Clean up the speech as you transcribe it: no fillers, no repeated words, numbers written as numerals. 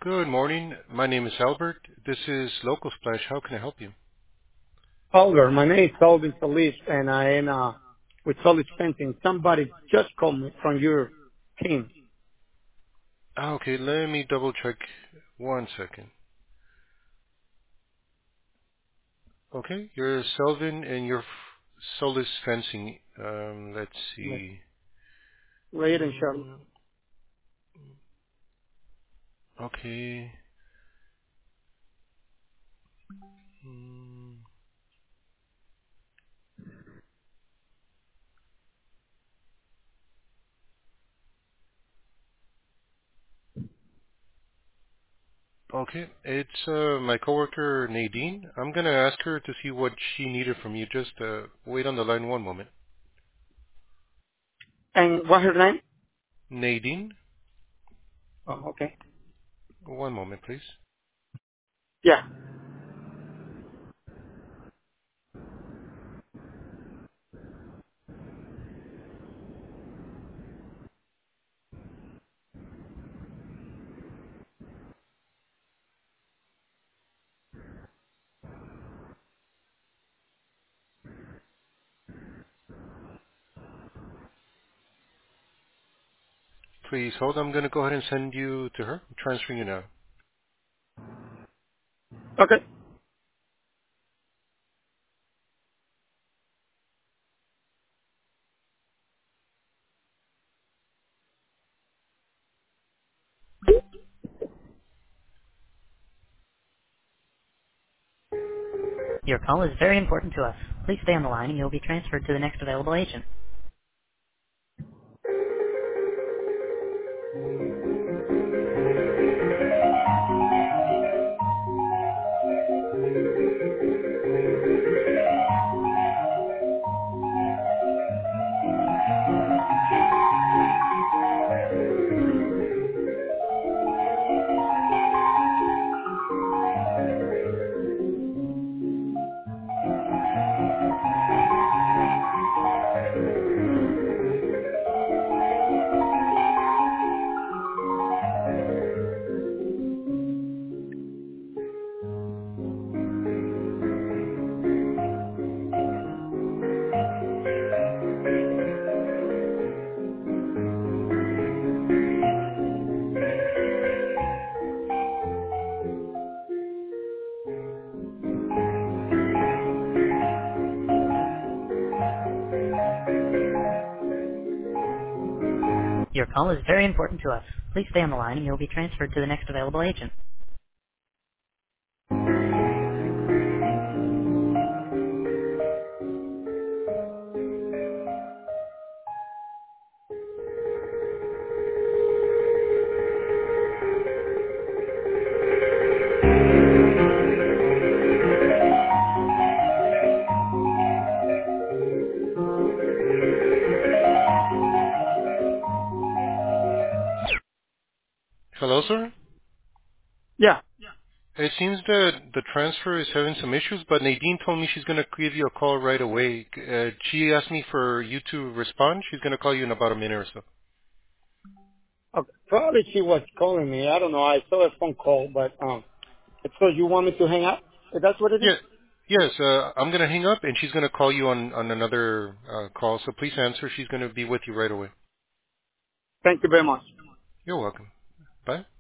Good morning. My name is Albert. This is Local Splash. How can I help you? Oliver, my name is Alvin Solis, and I am with Solis Fencing. Somebody just called me from your team. Okay, let me double check 1 second. Okay, you're Selvin and you're Solis Fencing. Let's Yes. see. Ray and Charlotte. Mm, okay. Mm, okay, it's my coworker Nadine. I'm gonna ask her to see what she needed from you. Just wait on the line 1 moment. And what's her name? Nadine, Oh, okay. 1 moment, please. Yeah. Please hold. I'm gonna go ahead and send you to her. I'm transferring you now. Okay. Your call is very important to us. Please stay on the line and you'll be transferred to the next available agent. Your call is very important to us. Please stay on the line and you'll be transferred to the next available agent. Hello, sir. Yeah. It seems that the transfer is having some issues, but Nadine told me she's going to give you a call right away. She asked me for you to respond. She's going to call you in about a minute or so. Okay. Probably she was calling me. I don't know. I saw a phone call, but so you want me to hang up? If that's what it is? Yeah. Yes, I'm going to hang up, and she's going to call you on another call, so please answer. She's going to be with you right away. Thank you very much. You're welcome. Bye.